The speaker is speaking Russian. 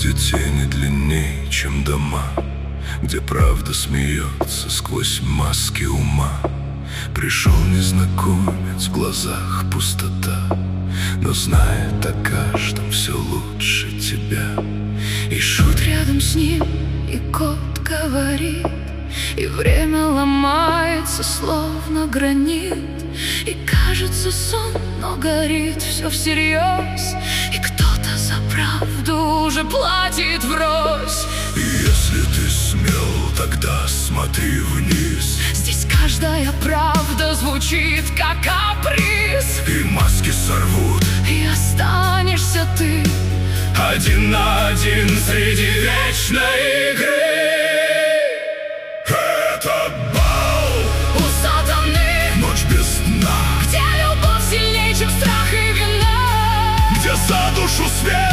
где тени длинней, чем дома, где правда смеется сквозь маски ума. Пришел незнакомец, в глазах пустота, но знает о каждом все лучше тебя. И шут рядом с ним, и кот говорит, и время ломается, словно гранит. И кажется сон, но горит все всерьез, и кто-то за правду уже платит врозь. И если ты смел, тогда смотри вниз. Здесь каждая правда звучит, как каприз. И маски сорвут, и останешься ты один на один среди вечной игры. Это бал у сатаны, ночь без дна, где любовь сильнее, чем страх и вина, где за душу свет.